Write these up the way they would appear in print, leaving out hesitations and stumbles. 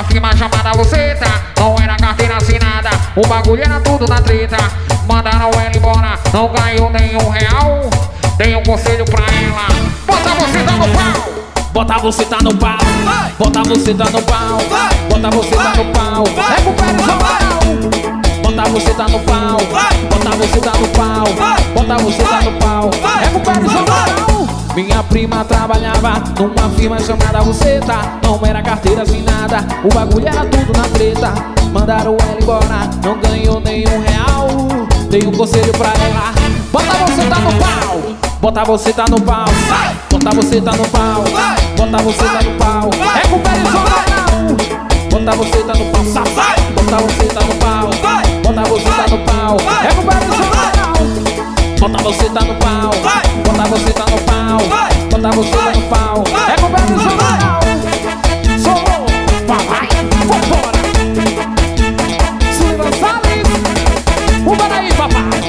firma chamada você tá. Não era carteira assinada, o bagulho era tudo na treta. Mandaram ela embora, não ganhou nenhum real. Dei um conselho pra ela: bota você tá no pau. Bota você tá no pau. Bota você tá no pau. Bota você tá no pau. Recupera o jornal. Bota você tá no pau. Bota você tá no pau. Bota você tá no pau. Recupera o jornal. Minha prima trabalhava numa firma chamada Buceta. Não era carteira assinada, o bagulho era tudo na treta. Mandaram ela embora, não ganhou nenhum real. Dei um conselho pra ela: bota você tá no pau. Bota você tá no pau. Bota você tá no pau. Bota você tá no pau. Recupera o jornal. Bota você tá no pau, safado. Bota você tá no pau. Bota você tá no pau. Recupera o jornal. Bota você tá no pau. Bota você tá no pau. Bota você tá no pau. Recupera o jornal. Sou papai, vambora. Silva Salles, vambora aí, papai.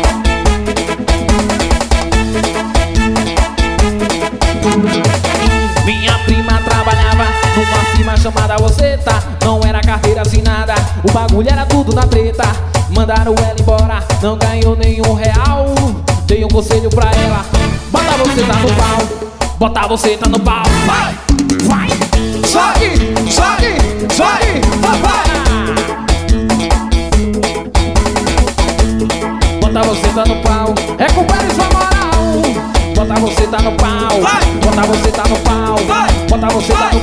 Minha prima trabalhava numa firma chamada Buceta. Não era carteira assinada, o bagulho era tudo na treta. Mandaram ela embora, não ganhou nenhum real. Dei um conselho pra ela: bota você tá no pau. Bota você tá no pau. Vai, vai. Jogue, jogue, jogue, papai. Bota você tá no pau. Recupere sua moral. Bota você tá no pau. Bota você tá no pau. Bota você tá no